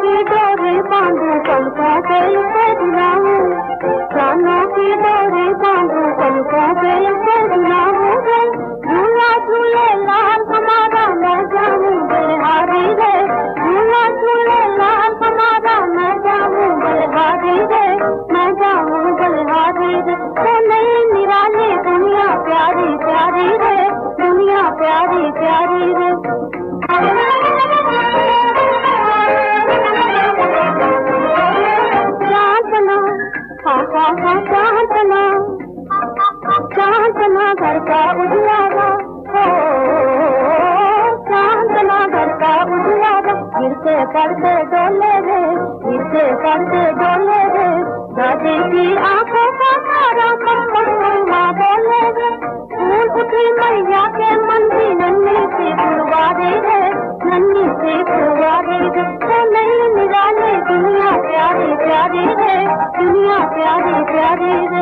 की डोरी बांधू पलकों पे उसे झुलाऊं, कानों की डोरी बांधू पलकों पे उसे झुलाऊं रे, झूला झूले लाल हमारा मैं जाऊं बलिहारी रे, झूला झूले लाल हमारा मैं जाऊं बलिहारी रे, मैं जाऊं बलिहारी रे। तो नहीं निराली दुनिया प्यारी प्यारी रे, दुनिया प्यारी प्यारी रे। चांदना चांदना चांदना घर का उजियारा हो, चांदना घर का उजियारा, गिरते पड़ते डोले रे, गिरते पड़ते डोले रे, दादी की आंखों का तारा मम्मा बोले रे, फूल उठी मैया के मन की नन्ही सी फुलवारी रे, नन्ही सी फुलवारी रे। तो नहीं निराली दुनिया प्यारी प्यारी रे, दुनिया प्यारी प्यारी रे।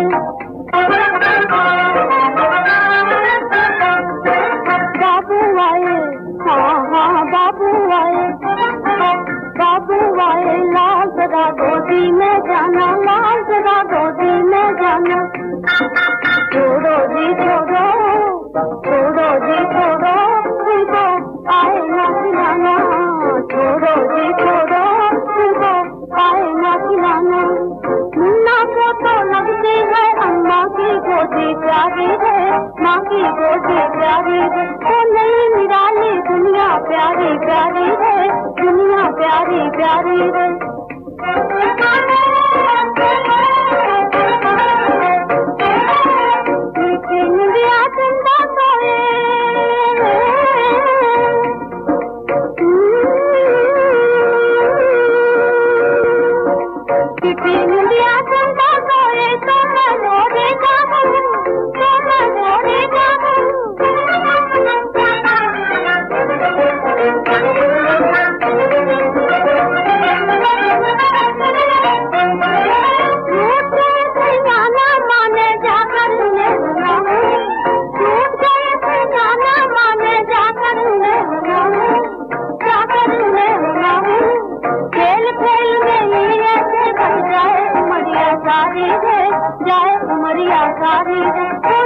बाबू आए, हाँ हाँ बाबू आए, बाबू आए, लाल जरा गोदी में जाना, लाल जरा गोदी में जाना, छोड़ो जी छोड़ो, छोड़ो जी छोड़ो, तुमको आए ना खिलाना, छोड़ो जी छोड़ो, तुमको आए ना खिलाना। मुन्ना को तो लगती है अम्मा की गोदी प्यारी है, माँ की गोदी प्यारी है। तो नहीं निराली दुनिया प्यारी प्यारी है, दुनिया प्यारी प्यारी है। इंडिया जिंदा सोए, इंडिया जिंदा सोए, तो मैं रोने जाऊं, तो मैं रोने जाऊं। जाना माने जाकर उन्हें बुलाऊं, टूट गए थे जाना माने जाकर उन्हें बुलाऊं, जाकर उन्हें बुलाऊं। खेल खेल में ही ऐसे बन जाए उमरिया सारी रे, जाए उमरिया सारी रे।